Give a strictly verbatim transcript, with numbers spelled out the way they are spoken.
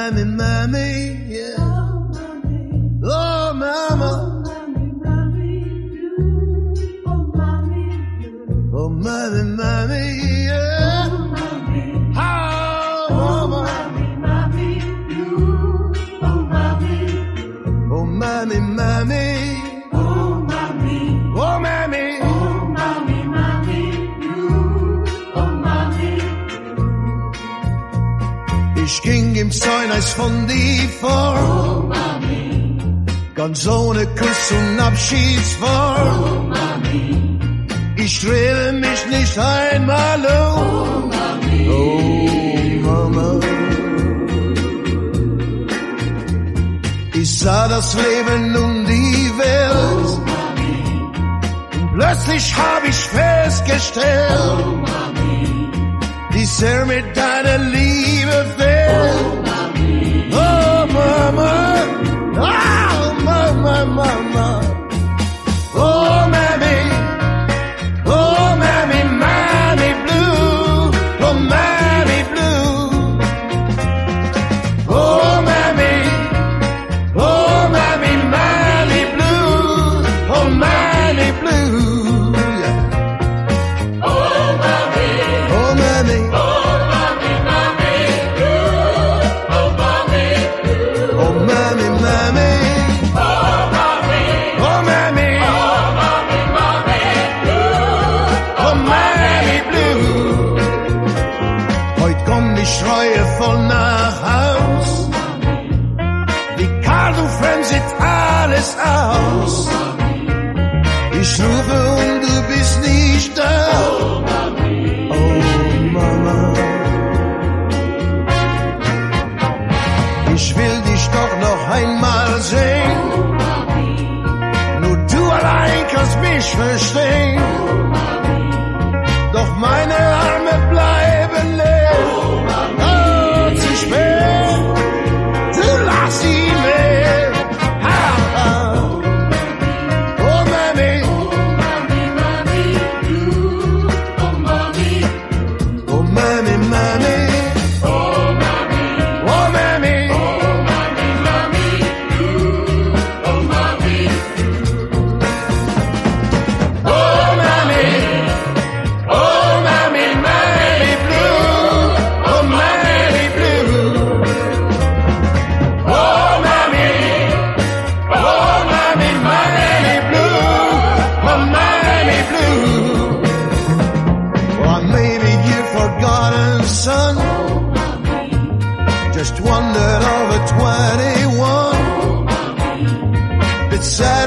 mommy, mommy, yeah. Oh, mama. Oh, mommy, mommy, yeah. Oh, mama. Oh, mommy, mommy. Oh, mommy. Ich ging im Zäuneis von dir vor, oh, Mami. Ganz ohne Kuss und Abschiedswort. Oh, Mami. Ich drehte mich nicht einmal um. Oh, Mami. Oh, Mama. Ich sah das Leben und die Welt. Oh, Mami. Und plötzlich hab ich festgestellt, oh, Mami. wie sehr mit deiner Liebe fehlt. Oh, Mami. Oh, Mama. Oh, Mama, Mama. Oh, Mami. Oh, Mami, Mami Blue. Oh, Mami Blue. Oh, Mami. Oh, Mami, Mami Blue. Oh, Mami Blue. Yeah. Oh, Mami. Oh, Mami. Oh, Mami, Mami Blue. Oh, Mami Blue. Oh, Mami, Mami. Oh, Mami. Oh, Mami. Oh, Mami, Mami Blue. Oh, Mami Blue. Heut komm ich reuevoll nach Haus. Wie kalt und fremd sieht alles aus. Ich rufe und du bist nicht da. Oh, Mami. Oh, Mama. Ich will dich doch noch einmal sehen. Oh, Mami. Nur du allein kannst mich verstehen. Oh, Mami. Doch meine Arme bleiben leer. Oh, Mami. Oh, zu spät, du lass sie mehr. Ha, ha. Oh, Mami. Oh, Mami, Mami Blue. Oh, Mami. Oh, Mami, Mami. Oh, Mami. Oh, Mami. Oh, Mami, Mami Blue. Oh, Mami. Oh, Mami. Oh, Mami, Mami Blue. Oh, Mami Blue. Oh, Mami. Oh, Mami, Mami Blue. Oh, Mami Blue. Or maybe you've forgotten, son. Oh, Mami. Just wandered over twenty-one. Oh, Mami. It's sad.